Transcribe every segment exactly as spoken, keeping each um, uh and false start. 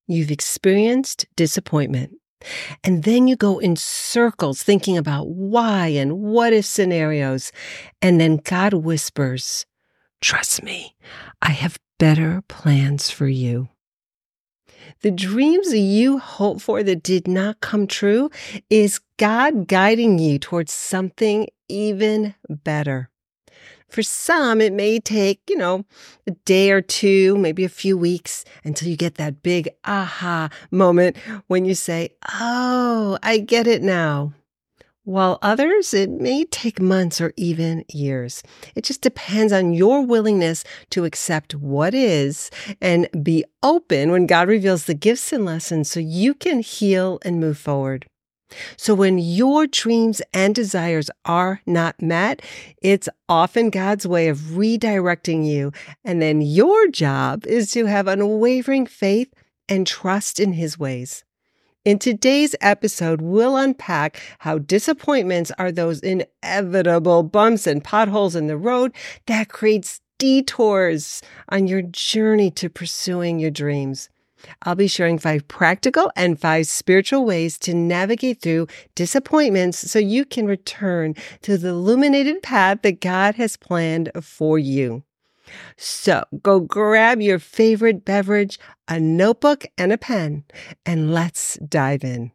you've experienced disappointment. And then you go in circles thinking about why and what if scenarios. And then God whispers, "Trust me, I have better plans for you." The dreams you hoped for that did not come true is God guiding you towards something even better. For some, it may take, you know, a day or two, maybe a few weeks until you get that big aha moment when you say, "Oh, I get it now." While others, it may take months or even years. It just depends on your willingness to accept what is and be open when God reveals the gifts and lessons so you can heal and move forward. So when your dreams and desires are not met, it's often God's way of redirecting you. And then your job is to have unwavering faith and trust in His ways. In today's episode, we'll unpack how disappointments are those inevitable bumps and potholes in the road that creates detours on your journey to pursuing your dreams. I'll be sharing five practical and five spiritual ways to navigate through disappointments so you can return to the illuminated path that God has planned for you. So go grab your favorite beverage, a notebook, and a pen, and let's dive in.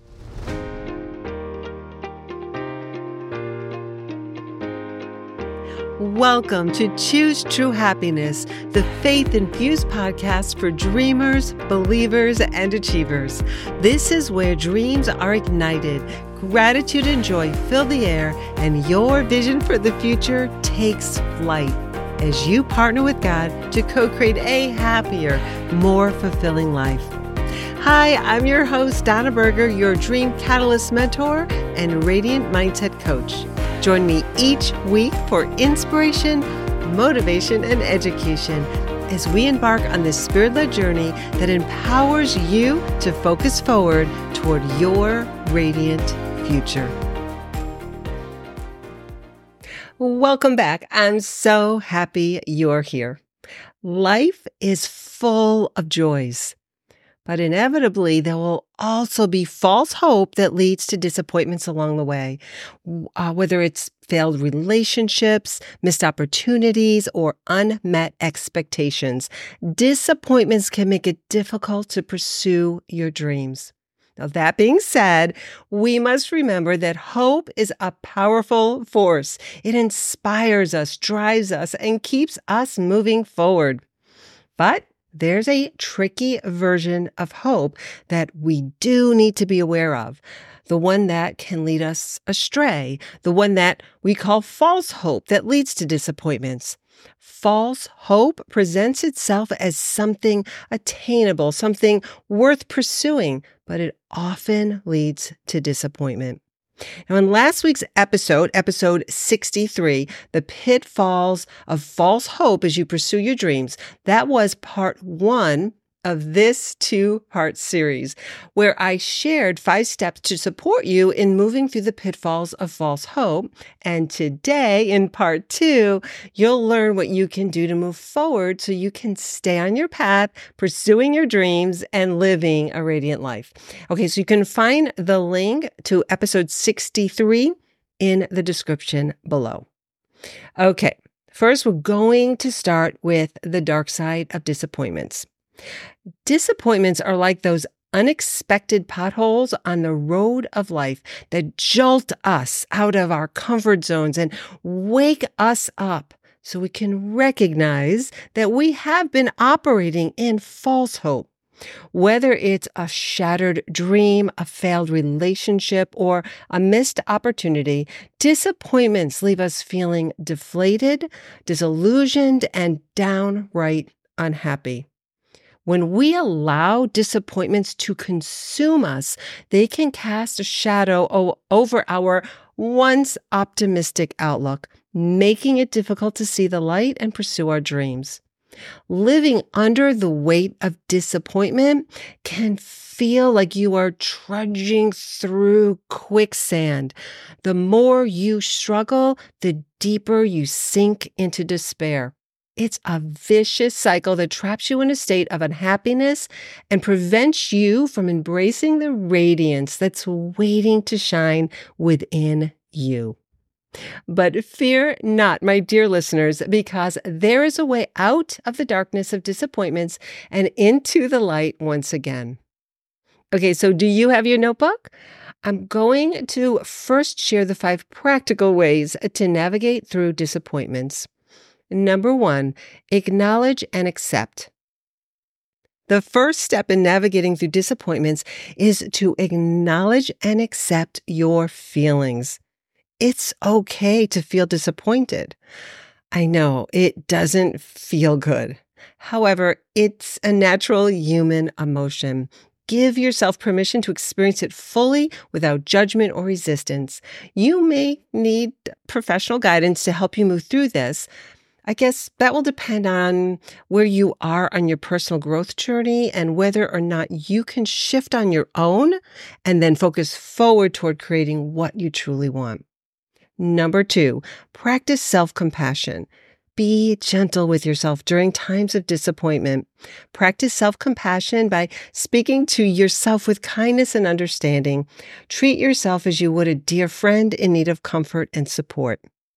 Welcome to Choose True Happiness, the faith-infused podcast for dreamers, believers, and achievers. This is where dreams are ignited, gratitude and joy fill the air, and your vision for the future takes flight as you partner with God to co-create a happier, more fulfilling life. Hi, I'm your host, Donna Berger, your Dream Catalyst mentor and Radiant Mindset coach. Join me each week for inspiration, motivation, and education as we embark on this spirit-led journey that empowers you to focus forward toward your radiant future. Welcome back. I'm so happy you're here. Life is full of joys, but inevitably there will also be false hope that leads to disappointments along the way, uh, whether it's failed relationships, missed opportunities, or unmet expectations. Disappointments can make it difficult to pursue your dreams. Now, that being said, we must remember that hope is a powerful force. It inspires us, drives us, and keeps us moving forward. But there's a tricky version of hope that we do need to be aware of. The one that can lead us astray. The one that we call false hope that leads to disappointments. False hope presents itself as something attainable, something worth pursuing, but it often leads to disappointment. Now, in last week's episode, episode sixty-three, the pitfalls of false hope as you pursue your dreams, that was part one of this two-part series, where I shared five steps to support you in moving through the pitfalls of false hope. And today, in part two, you'll learn what you can do to move forward so you can stay on your path, pursuing your dreams and living a radiant life. Okay, so you can find the link to episode sixty-three in the description below. Okay, first, we're going to start with the dark side of disappointments. Disappointments are like those unexpected potholes on the road of life that jolt us out of our comfort zones and wake us up so we can recognize that we have been operating in false hope. Whether it's a shattered dream, a failed relationship, or a missed opportunity, disappointments leave us feeling deflated, disillusioned, and downright unhappy. When we allow disappointments to consume us, they can cast a shadow o- over our once optimistic outlook, making it difficult to see the light and pursue our dreams. Living under the weight of disappointment can feel like you are trudging through quicksand. The more you struggle, the deeper you sink into despair. It's a vicious cycle that traps you in a state of unhappiness and prevents you from embracing the radiance that's waiting to shine within you. But fear not, my dear listeners, because there is a way out of the darkness of disappointments and into the light once again. Okay, so do you have your notebook? I'm going to first share the five practical ways to navigate through disappointments. Number one, acknowledge and accept. The first step in navigating through disappointments is to acknowledge and accept your feelings. It's okay to feel disappointed. I know it doesn't feel good. However, it's a natural human emotion. Give yourself permission to experience it fully without judgment or resistance. You may need professional guidance to help you move through this. I guess that will depend on where you are on your personal growth journey and whether or not you can shift on your own and then focus forward toward creating what you truly want. Number two, practice self-compassion. Be gentle with yourself during times of disappointment. Practice self-compassion by speaking to yourself with kindness and understanding. Treat yourself as you would a dear friend in need of comfort and support.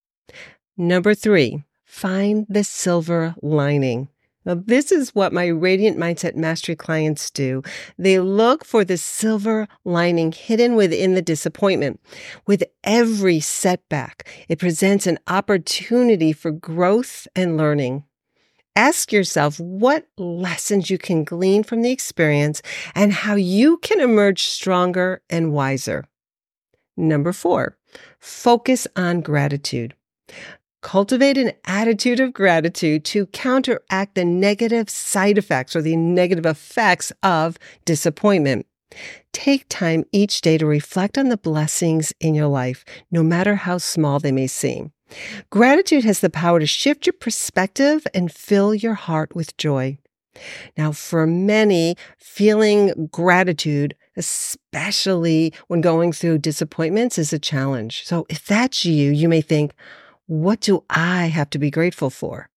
Number three, find the silver lining. Now, this is what my Radiant Mindset Mastery clients do. They look for the silver lining hidden within the disappointment. With every setback, it presents an opportunity for growth and learning. Ask yourself what lessons you can glean from the experience and how you can emerge stronger and wiser. Number four, focus on gratitude. Cultivate an attitude of gratitude to counteract the negative side effects or the negative effects of disappointment. Take time each day to reflect on the blessings in your life, no matter how small they may seem. Gratitude has the power to shift your perspective and fill your heart with joy. Now, for many, feeling gratitude, especially when going through disappointments, is a challenge. So if that's you, you may think, what do I have to be grateful for?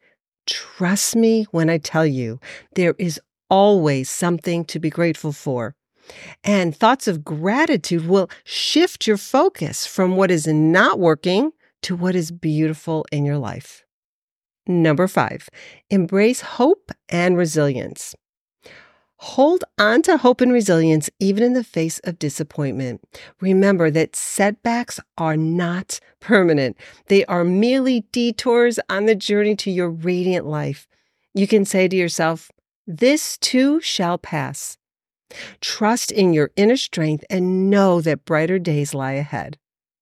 Trust me when I tell you, there is always something to be grateful for. And thoughts of gratitude will shift your focus from what is not working to what is beautiful in your life. Number five, embrace hope and resilience. Hold on to hope and resilience even in the face of disappointment. Remember that setbacks are not permanent. They are merely detours on the journey to your radiant life. You can say to yourself, this too shall pass. Trust in your inner strength and know that brighter days lie ahead.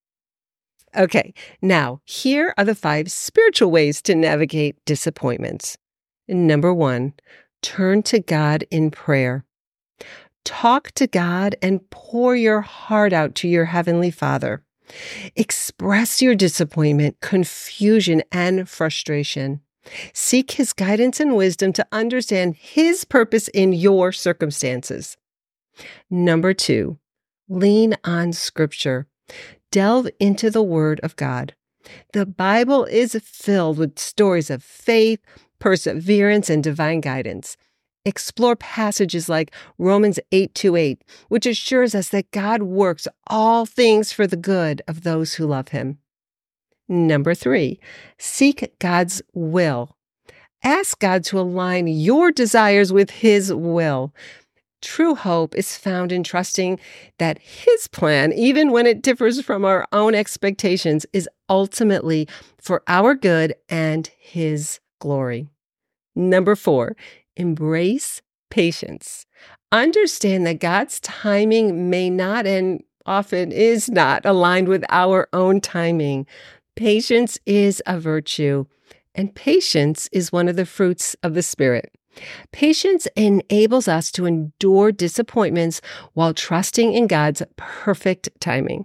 Okay, now here are the five spiritual ways to navigate disappointments. Number one, turn to God in prayer. Talk to God and pour your heart out to your Heavenly Father. Express your disappointment, confusion, and frustration. Seek His guidance and wisdom to understand His purpose in your circumstances. Number two, lean on Scripture. Delve into the Word of God. The Bible is filled with stories of faith, perseverance, and divine guidance. Explore passages like Romans eight twenty-eight, which assures us that God works all things for the good of those who love Him. Number three, seek God's will. Ask God to align your desires with His will. True hope is found in trusting that His plan, even when it differs from our own expectations, is ultimately for our good and His glory. Number four, embrace patience. Understand that God's timing may not and often is not aligned with our own timing. Patience is a virtue, and patience is one of the fruits of the Spirit. Patience enables us to endure disappointments while trusting in God's perfect timing.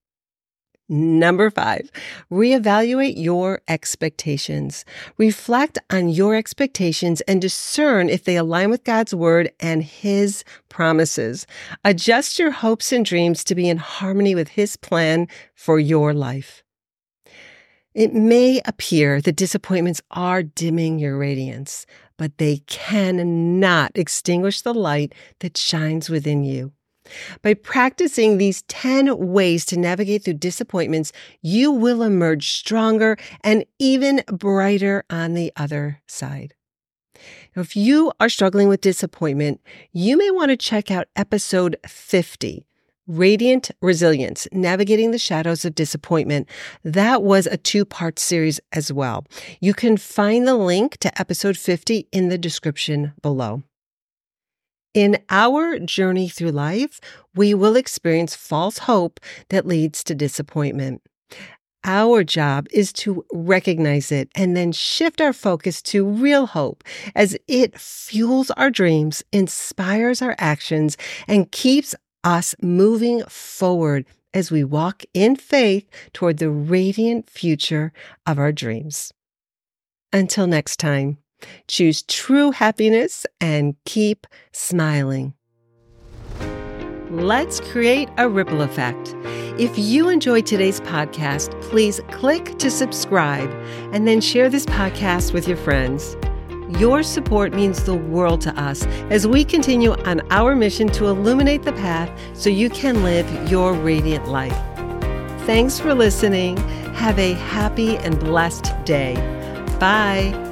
Number five, reevaluate your expectations. Reflect on your expectations and discern if they align with God's word and His promises. Adjust your hopes and dreams to be in harmony with His plan for your life. It may appear that disappointments are dimming your radiance, but they cannot extinguish the light that shines within you. By practicing these ten ways to navigate through disappointments, you will emerge stronger and even brighter on the other side. Now, if you are struggling with disappointment, you may want to check out episode fifty, Radiant Resilience, Navigating the Shadows of Disappointment. That was a two-part series as well. You can find the link to episode fifty in the description below. In our journey through life, we will experience false hope that leads to disappointment. Our job is to recognize it and then shift our focus to real hope as it fuels our dreams, inspires our actions, and keeps us moving forward as we walk in faith toward the radiant future of our dreams. Until next time, choose true happiness and keep smiling. Let's create a ripple effect. If you enjoyed today's podcast, please click to subscribe and then share this podcast with your friends. Your support means the world to us as we continue on our mission to illuminate the path so you can live your radiant life. Thanks for listening. Have a happy and blessed day. Bye.